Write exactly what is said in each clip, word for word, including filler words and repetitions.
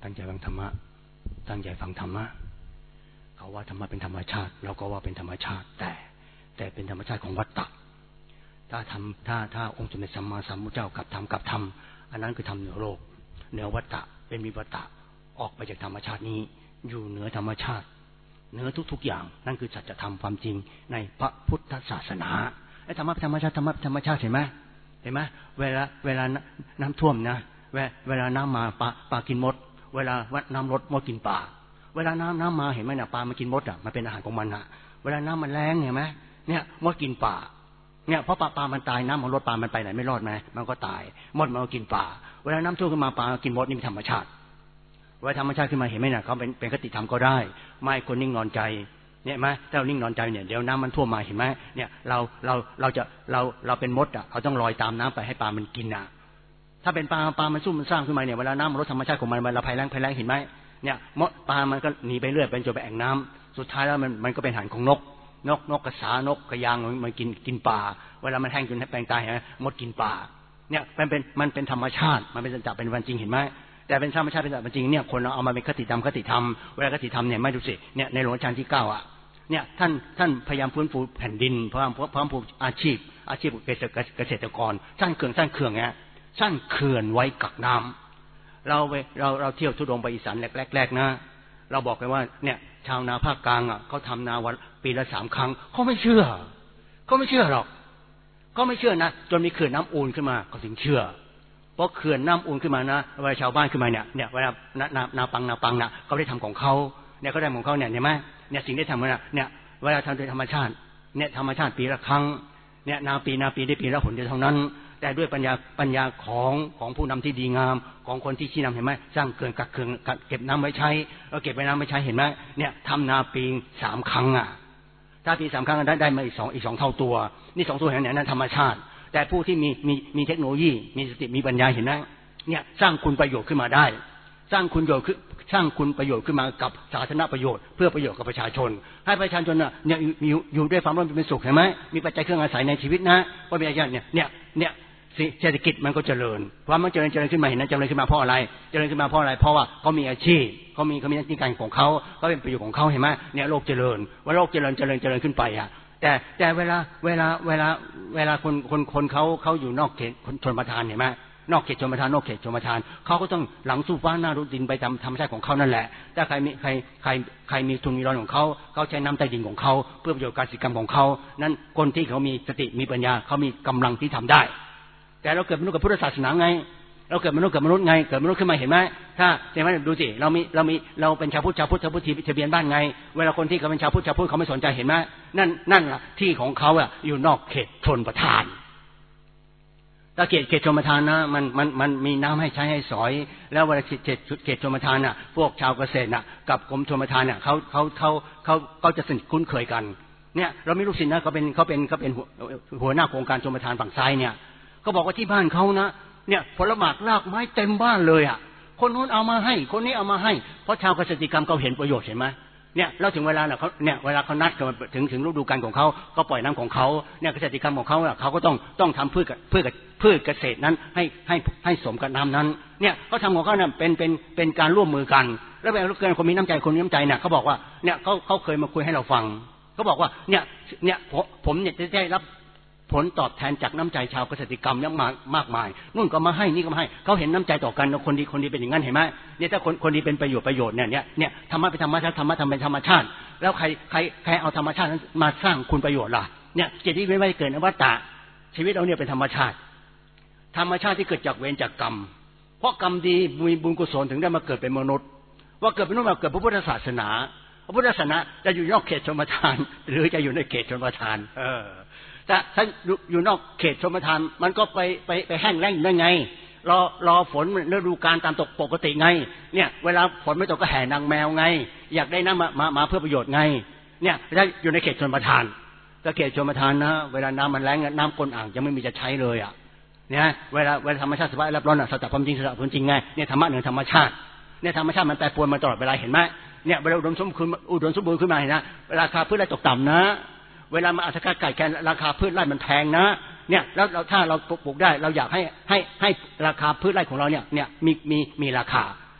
ตั้งใจฟังธรรมะตั้งใจฟังธรรมะเขาว่าธรรมะเป็นธรรมชาติเราก็ว่าเป็นธรรมชาติแต่แต่เป็นธรรมชาติของวัฏฏะถ้าทำถ้าถ้าองค์สมเด็จสัมมาสัมพุทธเจ้ากับธรรมกับธรรมอันนั้นคือธรรมเหนือโลกเหนือวัฏฏะเป็นวิวัฏฏะออกไปจากธรรมชาตินี้อยู่เหนือธรรมชาติเหนือทุกๆอย่างนั่นคือสัจธรรมความจริงในพระพุทธศาสนาไอ้ธรรมะธรรมชาติธรรมะธรรมชาติเห็นไหมเห็นไหมเวลาเวลาน้ำท่วมนะเวลาน้ำมาปลาปลากินมดเวลาวัดน้ำลดมดกินปลาเวลาน้ำน้ำมาเห็นไหมเนี่ยปลามันกินมดอ่ะมันเป็นอาหารของมันอ่ะเวลาน้ำมันแรงเห็นไหมเนี่ยมดกินปลาเนี่ยเพราะปลาปลามันตายน้ำมันลดปลามันไปไหนไม่รอดไหมมันก็ตายมดมันก็กินปลาเวลาน้ำท่วมขึ้นมาปลากินมดนี่เป็นธรรมชาติเวลาธรรมชาติขึ้นมาเห็นไหมเนี่ยเขาเป็นเป็นคติธรรมก็ได้ไม่คนนิ่งนอนใจเนี่ยไหมถ้าเรานิ่งนอนใจเนี่ยเดี๋ยวน้ำมันท่วมมาเห็นไหมเนี่ยเราเราเราจะเราเราเป็นมดอ่ะเราต้องลอยตามน้ำไปให้ปลามันกินอ่ะถ้าเป็นปลาปลามันสู้มันสร้างขึ้นมาเนี่ยเวลาน้ำมันลดธรรมชาติของมันเวลาภัยแล้งภัยแล้งเห็นไหมเนี่ยมดปลามันก็หนีไปเรื่อยไปจนไปแอ่งน้ำสุดท้ายแล้วมันมันก็เป็นอาหารของนกนกนกกระสานกกระยางมันกินกินปลาเวลามันแห้งจนแปลงตายเห็นไหมมดกินปลาเนี่ยมันเป็นมันเป็นธรรมชาติมันเป็นสัจจะเป็นวันจริงเห็นไหมแต่เป็นธรรมชาติเป็นสัจจะจริงเนี่ยคนเราเอามาเป็นคติธรรมคติธรรมเวลาคติธรรมเนี่ยไม่ดูสิเนี่ยในหลวงรัชกาลที่เก้าอ่ะเนี่ยท่านท่านพยายามฟื้นฟูแผ่นดินพยายามพร้อมผูกอาชีพอาชีพเกษตรกรสร้างเขื่อนสร้างเขื่อนเนี่ยสร้างเขื่อนไว้กักน้ำเราไปเราเราเที่ยวทุดงไปอีสานแรกๆนะเราบอกกันว่าเนี่ยชาวนาภาคกลางอ่ะเขาทำนาวันปีละสามครั้งเขาไม่เชื่อเขาไม่เชื่อหรอกเขาไม่เชื่อนะจนมีเขื่อนน้ำอูนขึ้นมาเขาถึงเชื่อเพราะเขื่อนน้ำอูนขึ้นมานะเวลาชาวบ้านขึ้นมาเนี่ยเนี่ยเวลานานาปังนาปังนะเขาได้ทำของเขาเนี่ยเขาได้ของเขาเนี่ยเห็นไหมเนี่ยสิ่งที่ทำเนี่ยเนี่ยเวลาทำโดยธรรมชาติเนี่ยธรรมชาติปีละครั้งเนี่ยนาปีนาปีได้ปีละผลเดียวเท่านั้นแต่ด้วยปัญญาปัญญาของของผู้นำที่ดีงามของคนที่ชี้นำเห็นไหมสร้างเขื่อนกักเขื่อนเก็บน้ำไว้ใช้เราเก็บไว้น้ำไว้ใช้เห็นไหมเนี่ยทำนาปีสามครั้งอ่ะถ้าปีสามครั้งได้ได้มาอีกสองอีกสองเท่าตัวนี่สองตัวอย่างนี้นั่นธรรมชาติแต่ผู้ที่มีมีมีเทคโนโลยีมีสติมีปัญญาเห็นไหมเนี่ยสร้างคุณประโยชน์ขึ้นมาได้สร้างคุณประโยชน์สร้างคุณประโยชน์ขึ้นมากับสาธารณประโยชน์เพื่อประโยชน์กับประชาชนให้ประชาชนเนี่ยอยู่อยู่ด้วยความร่มเย็นเป็นสุขเห็นไหมมีปัจจัยเครื่องอาศัยในชีวิตนะเพราะมีอะไรเนี่ยเนี่ยเนี่ยเศรษฐกิจมันก็เจริญความมันเจริญเจริญขึ้นมาเห็นนะเจริญขึ้นมาเพราะอะไรเจริญขึ้นมาเพราะอะไรเพราะว่าเขามีอาชีพเขามีเขามีหน้าที่การของเขาเขาเป็นประโยชน์ของเขาเห็นไหมเนี่ยโลกเจริญว่าโลกเจริญเจริญเจริญขึ้นไปอ่ะแต่แต่เวลาเวลาเวลาเวลาคนคนคนเขาเขาอยู่นอกเขตชนประทานเห็นไหมนอกเขตชนประทานนอกเขตชนประทานเขาก็ต้องหลังสู้ฟ้าหน้าดูดินไปตามธรรมชาติของเขานั่นแหละถ้าใครมีใครใครใครมีทุนมีร้อนของเขาเขาใช้น้ำใต้ดินของเขาเพื่อประโยชน์การศิลปกรรมของเขานั้นคนที่เขามีสติมีปัญญาเขามีกำลังที่ทำได้แต่เราเกิดมนุษย์กับพุทธศาสนาไงเราเกิดมนุษย์กับมนุษย์ไงเกิดมนุษย์ขึ้นมาเห็นไหมถ้าเห็นไหมดูสิเรามีเรามีเราเป็นชาวพุทธชาวพุทธชาวพุทธทะเบียนบ้านไงเวลาคนที่เขาเป็นชาวพุทธชาวพุทธเขาไม่สนใจเห็นไหมนั่นนั่นแหละที่ของเขาอ่ะอยู่นอกเขตชนประทานถ้าเขตเขตชนประทานนะมันมันมันมีน้ำให้ใช้ให้สอยแล้วเวลาเขตเขตชนประทานน่ะพวกชาวเกษตรน่ะกับกรมชลประทานน่ะเขาเขาเขาเขาเขาจะสนิทคุ้นเคยกันเนี่ยเราไม่รู้สินะเขาเป็นเขาเป็นเขาเป็นหัวหน้าโครงการชลประทานฝั่งซ้ายเนี่ยเขาบอกว่าที่บ้านเขานะเนี่ยผลหมากรากไม้เต็มบ้านเลยอ่ะคนนู้นเอามาให้คนนี้เอามาให้เพราะชาวเกษตรกรรมเขาเห็นประโยชน์เห็นไหมเนี่ยแล้วถึงเวลาเนี่ยเขาเนี่ยเวลาเขานัดกันถึงถึงฤดูกาลของเขาก็ปล่อยน้ำของเขาเนี่ยเกษตรกรรมของเขาเขาก็ต้องต้องทำพืชพืชพืชเกษตรนั้นให้ให้ให้สมกับน้ำนั้นเนี่ยเขาทำของเขาเนี่ยเป็นเป็นเป็นการร่วมมือกันแล้วเป็นเกินคนมีน้ำใจคนมีน้ำใจเนี่ยเขาบอกว่าเนี่ยเขาเขาเคยมาคุยให้เราฟังเขาบอกว่าเนี่ยเนี่ยผมเนี่ยจะได้รับผลตอบแทนจากน้ำใจชาวเกษตรกรรมเยอะมากมากมายนู่นก็มาให้นี่ก็มาให้เขาเห็นน้ำใจต่อกันคนดีคนดีเป็นอย่างนั้นเห็นไหมเนี่ยถ้าคนคนดีเป็นประโยชน์ประโยชน์เนี่ยเนี่ยเนี่ยธรรมะเป็นธรรมชาติธรรมะทำเป็นธรรมชาติแล้วใครใครใครเอาธรรมชาตินั้นมาสร้างคุณประโยชน์ล่ะเนี่ยเจตที่ไม่ได้เกิดในวัฏฏะชีวิตเราเนี่ยเป็นธรรมชาติธรรมชาติที่เกิดจากเวรจากกรรมเพราะกรรมดีมีบุญกุศลถึงได้มาเกิดเป็นมนุษย์ว่าเกิดเป็นมนุษย์มาเกิดพระพุทธศาสนาพระพุทธศาสนาจะอยู่นอกเขตชนประทานหรือจะอยู่ในเขตชนประทานเออแต่ถ้าอยู่นอกเขตชนประทานมันก็ไปไปไปแห้งแล้งอยู่ได้ไงรอรอฝนฤดูกาลตามตกปกติไงเนี่ยเวลาฝนไม่ตกก็แห่นางแมวไงอยากได้น้ำมามามาเพื่อประโยชน์ไงเนี่ยถ้าอยู่ในเขตชนประทานก็เขตชนประทานนะเวลาน้ำมันแล้งน้ำก้นอ่างยังไม่มีจะใช้เลยอ่ะเนี่ยเวลาเวลาธรรมชาติสภาพแวดล้อมอ่ะสัจจะความจริงสัจจะความจริงไงเนี่ยธรรมะหนึ่งธรรมชาติเนี่ยธรรมชาติมันแปรปรวนมาตลอดเวลาเห็นไหมเนี่ยเวลาอุดมสมบูรณ์อุดมสมบูรณ์ขึ้นมาเห็นนะราคาพืชไร่ตกต่ำนะเวลามาอัตราไก่แกนราคาพืชไร่มันแพงนะเนี่ยแล้วถ้าเราปลูกได้เราอยากให้ให้ให้ราคาพืชไร่ของเราเนี่ยเนี่ยมีมีมีราคา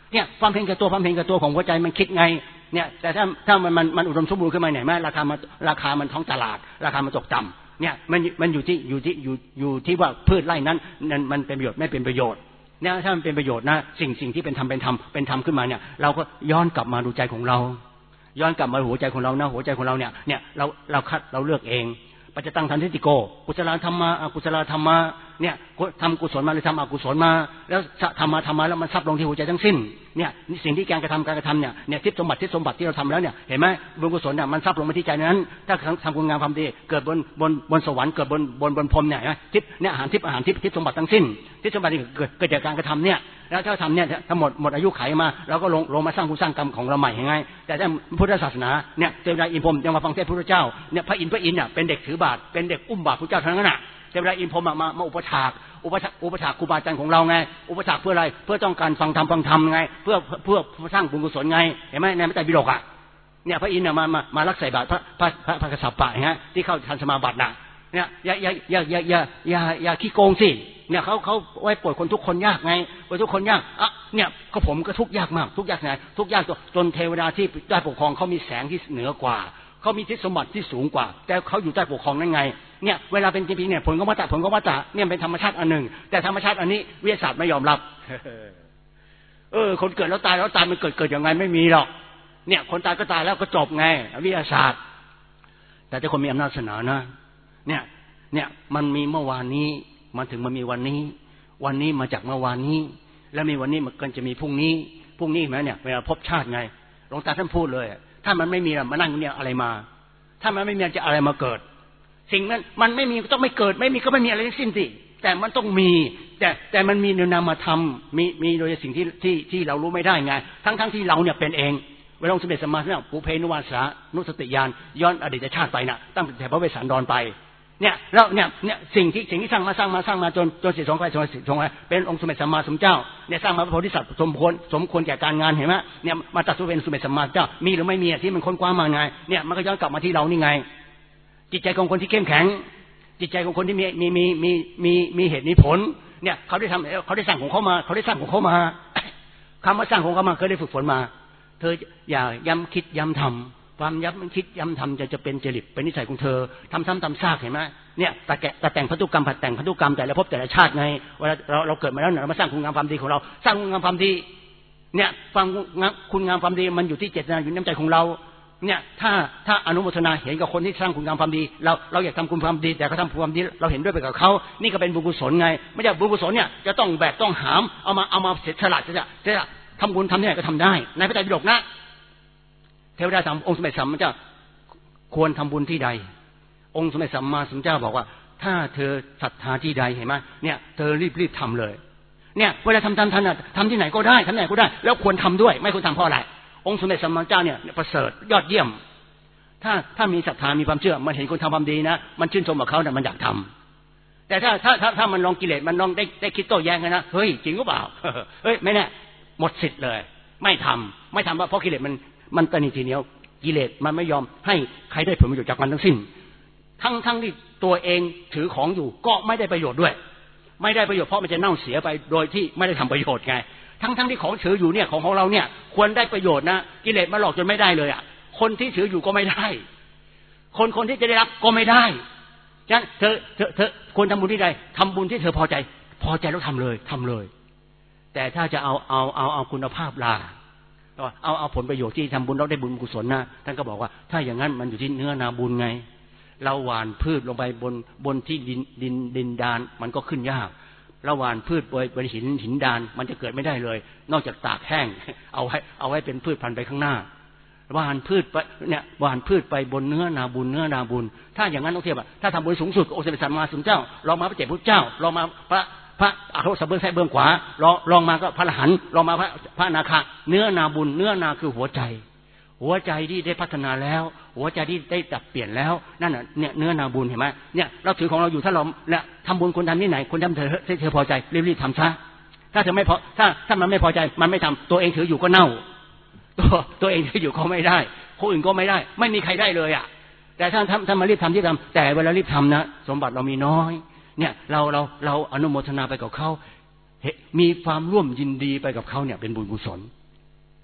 เนี่ยความเห็นแก่ตัวความเห็นแก่ตัวของหัวใจมันคิดไงเนี่ยแต่ถ้าถ้ามันมันมันอุดมสมบูรณ์ขึ้นมาไหนไหมราคามันราคามันท้องตลาดราคามันตกต่ำเนี่ยมันมันอยู่ที่อยู่ที่อยู่อยู่ที่ว่าพืชไร่นั้นนั้นมันเป็นประโยชน์ไม่เป็นประโยชน์เนี่ยถ้ามันเป็นประโยชน์นะสิ่งสิ่งที่เป็นธรรมเป็นธรรมเป็นธรรมขึ้นมาเนี่ยเราก็ย้อนกลับมาดูใจของเราย้อนกลับมาหัวใจของเรานะหัวใจของเราเนี่ยเนี่ยเราเราคัดเราเลือกเองปัจจตังทันทิติโกกุศลธรรมะอกุศลธรรมะเนี่ยทำกุศลมาหรือทำอกุศลมาแล้วทำมาทำมาแล้วมันซับลงที่หัวใจทั้งสิ้นเนี่ยสิ่งที่การกระทำการกระทำเนี่ยเนี่ยทิพย์สมบัติทิพย์สมบัติที่เราทำแล้วเนี่ยเห็นไหมบุญกุศลเนี่ยมันซับลงมาที่ใจนั้นถ้าทำคุณงามความดีเกิดบนบนบนสวรรค์เกิดบนบนบนพรหมเนี่ยทิพย์เนี่ยอาหารทิพย์อาหารทิพย์ทิพย์สมบัติทั้งสิ้นทิพย์สมบัติเกิดเกิดจากการกระทำเนี่ยแล้วถ้าทำเนี่ยทั้งหมดหมดอายุไขมาเราก็ลงลงมาสร้างคุณสร้างกรรมของเราใหม่ยังไงแต่ถ้าพุทธศาสนาเนี่ยเทวดาอินพรหมยังมาฟังเทศน์พระพุทธเจ้าเนี่ยพระอินทร์พระอินทร์เนี่ยเป็นเด็กถือบาตรเป็นเด็กอุ้มบาตรพระเจ้าทั้งนั้นน่ะเทวดาอินพรหมมามาอุปถากอุปถากอุปถากครูบาอาจารย์ของเราไงอุปถากเพื่ออะไรเพื่อต้องการฟังธรรมฟังธรรมไงเพื่อเพื่อสร้างบุญกุศลไงเห็นไหมในพระไตรปิฎกอ่ะเนี่ยพระอินทร์เนี่ยมามามารักใส่บาตรพระพระพระพระกษัตริย์ป่ะฮะที่เข้าทันสมาบัติน่ะเนี่ยอย่าอย่าอย่าอย่าอย่าอย่าอย่าขี้โกงสิเนี่ยเขาเขาไว้ปล่อยคนทุกคนยากไงปล่อยทุกคนยากอ่ะเนี่ยก็ผมก็ทุกข์ยากมากทุกข์ยากไงทุกข์ยากจนเทวดาที่ได้ปกครองเขามีแสงที่เหนือกว่าเขามีทิศสมบัติที่สูงกว่าแต่เขาอยู่ใต้ปกครองนั่นไงเนี่ยเวลาเป็นจริงๆเนี่ยผลก็วัฏฏะผลก็วัฏฏะเนี่ยเป็นธรรมชาติอันหนึ่งแต่ธรรมชาติอันนี้วิทยาศาสตร์ไม่ยอมรับเออคนเกิดแล้วตายแล้วตายมันเกิดเกิดยังไงไม่มีหรอกเนี่ยคนตายก็ตายแล้วก็จบไงวิทยาศาสตร์แต่ถ้าคนมีอำนาจศาสนานะเนี่ยเนี่ยมันมีเมื่อวานนี้มันถึงมันมีวันนี้วันนี้มาจากเมื่อวานนี้แล้วมีวันนี้มันก็จะมีพรุ่งนี้พรุ่งนี้ไหมเนี่ยเวลาพบชาติไงหลวงตาท่านพูดเลยถ้ามันไม่มีมานั่งเนี่ยอะไรมาถ้ามันไม่มีจะอะไรมาเกิดสิ่งนั้นมันไม่มีก็ต้องไม่เกิดไม่มีก็ไม่มีอะไรทั้งสิ้นสิแต่มันต้องมีแต่แต่มันมีนามธรรมมีมีโดยสิ่งที่ที่ที่เรารู้ไม่ได้ไงทั้งทั้งที่เราเนี่ยเป็นเองเวลาองค์สมเด็จสัมมาสัมพุทธเจ้าปุเพนุวาสานุสติญาณย้อนอดีตชาติไปน่ะตั้งแต่พระเวสสันดรไปเนี่ยแล้วเนี่ยเนี่ยสิ่งที่สิ่งที่สร้างมาสร้างมาสร้างมาจนจนเสียสองไปสองไปสองไปเป็นองค์สมเด็จสัมมาสัมพุทธเจ้าเนี่ยสร้างมาพระโพธิสัตว์สมควรสมควรแก่การงานเห็นไหมเนี่ยมาตัดสู้เป็นสมเด็จสัมมาสัมพุทธเจ้ามีหรือไม่มีที่มันค้นคว้ามาไงเนี่ยมันก็ย้อนกลับมาที่เรานี่ไงจิตใจของคนที่เข้มแข็งจิตใจของคนที่มีมีมีมีมีมีเหตุมีผลเนี่ยเขาได้ทำเขาได้สร้างของเขามาเขาได้สร้างของเขามาคำว่าสร้างของเขามาเคยได้ฝึกฝนมาเธออย่าย้ำคิดย้ำทำความย้ำคิดย้ำทำจะจะเป็นจริตเป็นนิสัยของเธอทำซ้ำทำซากเห็นไหมเนี่ยแต่แกแต่แต่งพันธุกรรมผัดแต่งพันธุกรรมแต่ละภพแต่ละชาติไงเวลาเราเราเกิดมาแล้วเนี่ยเรามาสร้างคุณงามความดีของเราสร้างคุณงามความดีเนี่ยความคุณงามความดีมันอยู่ที่เจตนาอยู่ในน้ำใจของเราเนี่ยถ้าถ้าอนุโมทนาเห็นกับคนที่สร้างคุณงามความดีเราเราอยากทำคุณความดีแต่เขาทำความดีเราเห็นด้วยไปกับเขานี่ก็เป็นบุญกุศลไงไม่ใช่บุญกุศลเนี่ยจะต้องแบกต้องหามเอามาเอามาเสียสละจะจะจะทำบุญทำที่ไหนก็ทำได้ในพระไตรปิฎกนะเทวดาสามองค์สมเด็จสัมมาสัมพุทธเจ้าควรทำบุญที่ใดองค์สมเด็จสัมมาสัมพุทธเจ้าบอกว่าถ้าเธอศรัทธาที่ใดเห็นไหมเนี่ยเธอรีบรีบทำเลยเนี่ยเวลาทำทำทำทำที่ไหนก็ได้ทำไหนก็ได้แล้วควรทำด้วยไม่ควรทำเพราะอะไรองค์สมเด็จสัมมาสัมพุทธเจ้าเนี่ยประเสริฐยอดเยี่ยมถ้าถ้ามีศรัทธามีความเชื่อมันเห็นคนทำความดีนะมันชื่นชมกับเขาเนี่ยมันอยากทำแต่ถ้าถ้าถ้าถ้ามันลองกิเลสมันลองได้ได้คิดโต้แย้งกันนะเฮ้ยจริงหรือเปล่าเฮ้ยไม่แน่หมดสิทธิ์เลยไม่ทำไม่ทำเพราะกิเลสมันมันตนีทีเหนียวกิเลสมันไม่ยอมให้ใครได้ผลประโยชน์จากมันทั้งสิ้นทั้งทั้งที่ตัวเองถือของอยู่ก็ไม่ได้ประโยชน์ด้วยไม่ได้ประโยชน์เพราะมันจะเน่าเสียไปโดยที่ไม่ได้ทำประโยชน์ไงทั้งทั้งที่ของถืออยู่เนี่ยของของเราเนี่ยควรได้ประโยชน์นะกิเลสมาหลอกจนไม่ได้เลยอ่ะคนที่ถืออยู่ก็ไม่ได้คนคนที่จะได้รับก็ไม่ได้ฉะนั้นเธอเธอเธอควรทำบุญที่ใดทำบุญที่เธอพอใจพอใจแล้วทำเลยทำเลยแต่ถ้าจะเอาเอาเอาเอาคุณภาพล่ะเอาเอาผลประโยชน์ที่ทำบุญเราได้บุญกุศลนะท่านก็บอกว่าถ้าอย่างนั้นมันอยู่ที่เนื้อนาบุญไงเราหว่านพืชลงไปบนบนที่ดินดินดินดานมันก็ขึ้นยากเราหว่านพืชบนบนหินหินดานมันจะเกิดไม่ได้เลยนอกจากตากแห้งเอาไว้เอาไว้เป็นพืชพันธุ์ไปข้างหน้าหว่านพืชไปเนี่ยหว่านพืชไปบนเนื้อนาบุญเนื้อนาบุญถ้าอย่างนั้นต้องเทียบอะถ้าทำบุญสูงสุดองค์สมเด็จสัมมาสัมพุทธเจ้าลองมาพระเจ้าพุทธเจ้าลองมาพระพระอรหันต์เบื้องซ้ายเบื้องขวาลองลองมาก็พระอรหันต์ลองมาพระพระอนาคาเนื้อนาบุญเนื้อนาคือหัวใจหัวใจที่ได้พัฒนาแล้วหัวใจที่ได้ดับเปลี่ยนแล้วนั่นน่ะเนี่ยเนื้อนาบุญเห็นไหมเนี่ยเราถือของเราอยู่ถ้าเราเนี่ยทำบุญคนทำที่ไหนคนทำเธอเธอพอใจรีบๆทำซะถ้าเธอไม่พอถ้าถ้ามันไม่พอใจมันไม่ทำตัวเองถืออยู่ก็เน่าตัวตัวเองถืออยู่ก็ไม่ได้คนอื่นก็ไม่ได้ไม่มีใครได้เลยอ่ะแต่ถ้าถ้ามารีบทำที่ทำแต่เวลารีบทำนะสมบัติเรามีน้อยเนี่ยเราเราเราอนุโมทนาไปกับเขามีความร่วมยินดีไปกับเขาเนี่ยเป็นบุญกุศล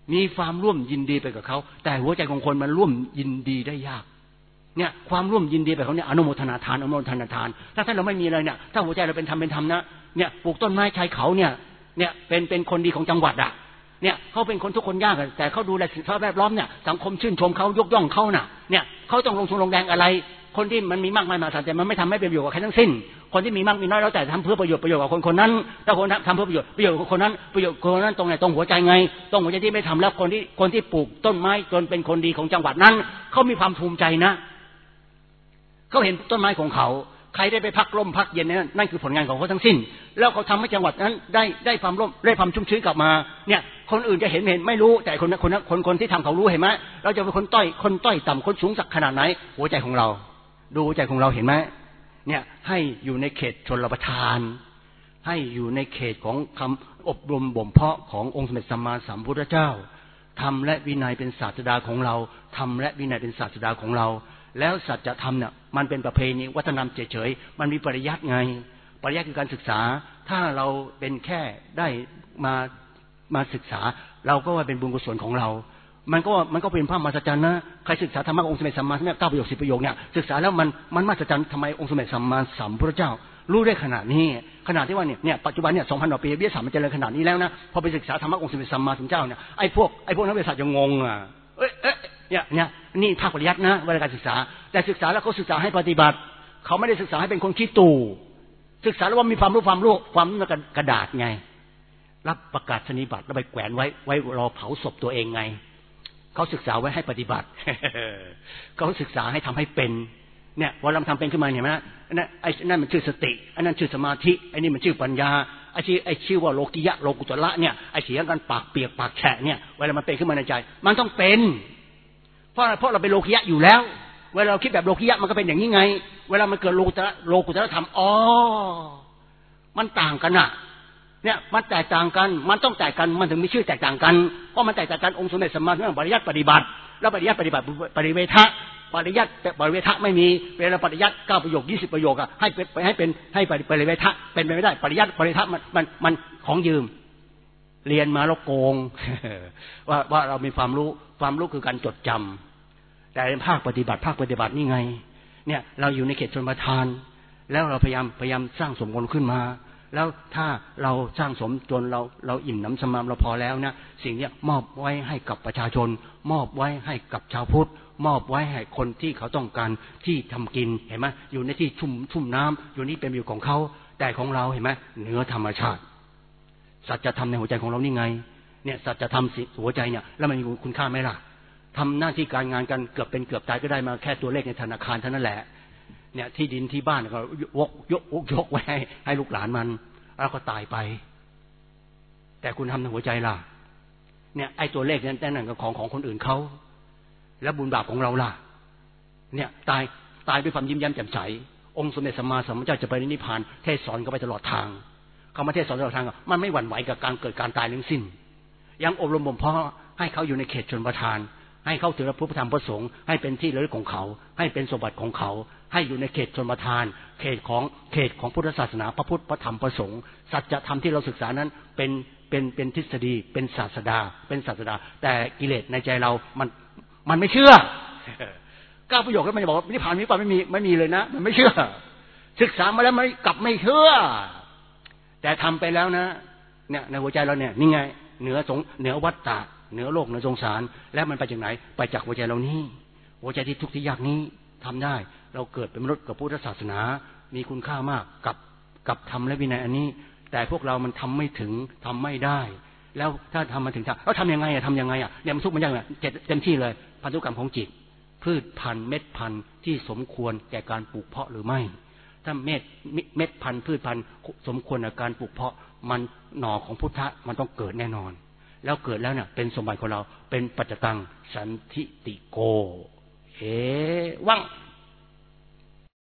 มีความร่วมยินดีไปกับเขาแต่หัวใจของคนมันร่วมยินดีได้ยากเนี่ยความร่วมยินดีไปเขาเนี่ยอนุโมทนาทานอนุโมทนาทานถ้าท่านเราไม่มีเลยเนี่ยถ้าหัวใจเราเป็นธรรมเป็นธรรมนะเนี่ยปลูกต้นไม้ชายเขาเนี่ยเนี่ยเป็นเป็นคนดีของจังหวัดอ่ะเนี่ยเขาเป็นคนทุกคนยากแต่เขาดูแลสิ่งแวดล้อมเนี่ยสังคมชื่นชมเขายกย่องเขาน่ะเนี่ยเขาต้องลงทุนลงแรงอะไรคนที่มันมีมากมายมหาศาลแต่มันไม่ทำให้เป็นประโยชน์กับใครทั้งสิ้นคนที่มีมากมีน้อยแล้วแต่ทำเพื่อประโยชน์ประโยชน์กับคนคนนั้นถ้าคนทำเพื่อประโยชน์ประโยชน์กับคนนั้นประโยชน์คนนั้นตรงไหนตรงหัวใจไงตรงหัวใจที่ไม่ทำแล้วคนที่คนที่ปลูกต้นไม้จนเป็นคนดีของจังหวัดนั้นเขามีความภูมิใจนะเขาเห็นต้นไม้ของเขาใครได้ไปพักร่มพักเย็นนั้นนั่นคือผลงานของเขาทั้งสิ้นแล้วเขาทำให้จังหวัดนั้นได้ได้ความร่มได้ความชุ่มชื้นกลับมาเนี่ยคนอื่นจะเห็นเห็นไม่รู้แต่คนคนคนคนที่ทำเขารู้เห็นไหมเราจะเป็นคนต้อยคนต้อยต่ำคนสูงสักขนาดไหนหัวใจของเราดูหัวใจของเราเห็นไหมเนี่ยให้อยู่ในเขตชลประทานให้อยู่ในเขตของคำอบรมบ่มเพาะขององค์สมเด็จสัมมาสัมพุทธเจ้าธรรมและวินัยเป็นศาสดาของเราธรรมและวินัยเป็นศาสดาของเราแล้วสัจธรรมเนี่ยมันเป็นประเพณีวัฒนธรรมเฉยๆมันมีปริยัติไงปริยัติคือการศึกษาถ้าเราเป็นแค่ได้มามาศึกษาเราก็ว่าเป็นบุญกุศลของเรามันก็มันก็เป็นภาพมหัศจรรย์นะใครศึกษาธรรมะองค์สมเด็จสัมมาสัมพุทธเจ้าเก้าประโยคสิบประโยคเนี่ยศึกษาแล้วมันมันมหัศจรรย์ทำไมองค์สมเด็จสัมมาสัมพุทธเจ้ารู้ได้ขนาดนี้ขนาดที่ว่าเนี่ยเนี่ยปัจจุบันเนี่ยสองพันกว่าปีวิทยาศาสตร์มันเจริญขนาดนี้แล้วนะพอไปศึกษาธรรมะองค์สมเด็จสัมมาสัมพุทธเจ้าเนี่ยไอ้พวกไอ้พวกนักวิทยาศาสตร์จะงงอ่ะเอ๊ะเอ๊ะเนี่ยเนี่ยนี่ภาคปริยัตินะเวลาการศึกษาแต่ศึกษาแล้วเขาศึกษาให้ปฏิบัติเขาไม่ได้ศึกษาให้เป็นคนขี้ตู่ศึกษาแล้วว่ามีความรู้ความรู้ความรู้กระดาษไงรับประกาศนียบัตรแล้วไปแขวนไว้ไว้รอเผาศพตัวเองไงเขาศึกษาไว้ให้ปฏิบัติ เขาศึกษาให้ทำให้เป็นเนี่ยพอเราทำเป็นขึ้นมาเห็นไหมนั่นไอ้นั่นมันชื่อสติอันนั้นชื่อสมาธิไอ้นี่มันชื่อปัญญาไอ้ชื่อไอ้ชื่อว่าโลกิยะโลกุตระเนี่ยไอ้เสียงกันปากเปียกปากแฉะเนี่ยเวลามันเป็นขึ้นมาในใจมันต้องเป็นเพราะเพราะเราเป็นโลกิยะอยู่แล้วเวลาเราคิดแบบโลกิยะมันก็เป็นอย่างนี้ไงเวลามันเกิดโลกุตระโลกุตระธรรมอ๋อมันต่างกันอะเนี่ยมันแตกต่างกันมันต้องแตกกันมันถึงมีชื่อแตกต่างกันเพราะมันแตกต่างกันองค์สมเด็จสัมมาสัมพุทธเจ้าปริยัติปฏิบัติแล้วปริยัติปฏิบัติปริเวทะปริยัติปริเวทะไม่มีเวลาปริยัติเก้าประโยคยี่สิบประโยคอะให้ไปให้เป็นให้ปริเวทะเป็นไปไม่ได้ปริยัติปริเวทะมันมันมันของยืมเรียนมาแล้วโกง ว่าว่าเรามีความรู้ความรู้คือการจดจำแต่ภาคปฏิบัติภาคปฏิบัตินี่ไงเนี่ยเราอยู่ในเขตชนประทานแล้วเราพยายามพยายามสร้างสมบูรณ์ขึ้นมาแล้วถ้าเราสร้างสมจนเราเราอิ่มหนำสำราญเราพอแล้วนะสิ่งนี้มอบไว้ให้กับประชาชนมอบไว้ให้กับชาวพุทธมอบไว้ให้คนที่เขาต้องการที่ทำกินเห็นไหมอยู่ในที่ชุ่มชุ่มน้ำอยู่นี่เป็นอยู่ของเขาแต่ของเราเห็นไหมเหนือธรรมชาติสัจธรรมในหัวใจของเรานี่ไงเนี่ยสัจธรรมหัวใจเนี่ยแล้วมันมีคุณค่าไหมล่ะทำหน้าที่การงานกันเกือบเป็นเกือบตายก็ได้มาแค่ตัวเลขในธนาคารเท่านั้นแหละเนี่ยที่ดินที่บ้านก็ยกยกยกไว้ให้ให้ลูกหลานมันแล้วก็ตายไปแต่คุณทำในหัวใจล่ะเนี่ยไอ้ตัวเลขนั้นแต่นั่นก็ของของคนอื่นเขาแล้วบุญบาปของเราล่ะเนี่ยตายตายด้วยความยิ้มแย้มแจ่มใสองค์สมเด็จสัมมาสัมพุทธเจ้าจะไปนิพพานเทศสอนก็ไปตลอดทางเขามาเทศสอนตลอดทางมันไม่หวั่นไหวกับการเกิดการตายทั้งสิ้นยังอบรมบ่มเพาะให้เขาอยู่ในเขตชนประทานให้เขาถือพระพุทธธรรมพระสงฆ์ให้เป็นที่ระลึกของเขาให้เป็นสมบัติของเขาให้อยู่ในเขตชนประทานเขตของเขตของพุทธศาสนาพระพุทธพระธรรมพระสงฆ์สัจธรรมที่เราศึกษานั้นเป็นเป็นเป็นทฤษฎีเป็นศาสดาเป็นศาสดาแต่กิเลสในใจเรามันมันไม่เชื่อก้าวประโยคแล้วมันจะบอกว่านิพพานนิพพานไม่มีไม่มีเลยนะมันไม่เชื่อศึกษามาแล้วไม่กลับไม่เชื่อแต่ทำไปแล้วนะเนี่ยในหัวใจเราเนี่ยนี่ไงเหนือสงเหนือวัฏฏะเหนือโลกเหนือสงสารแล้วมันไปจากไหนไปจากหัวใจเรานี่หัวใจที่ทุกข์ที่ยากนี้ทำได้เราเกิดเป็นมนุษย์กับพุทธศาสนามีคุณค่ามากกับกับธรรมและวินัยอันนี้แต่พวกเรามันทำไม่ถึงทำไม่ได้แล้วถ้าทำมาถึงทางแล้วทำยังไงอะทำยังไงอะเนี่ยมันทุกข์มันยากเนี่ยเต็มที่เลยพันธุกรรมของจิตพืชพันธุ์เม็ดพันธุ์ที่สมควรแก่การปลูกเพาะหรือไม่ถ้าเม็ดเม็ดพันธุ์พืชพันธุ์สมควรแก่การปลูกเพาะมันหน่อของพุทธะมันต้องเกิดแน่นอนแล้วเกิดแล้วเนี่ยเป็นสมบัติของเราเป็นปัจจตังสันทิติโกเอวัง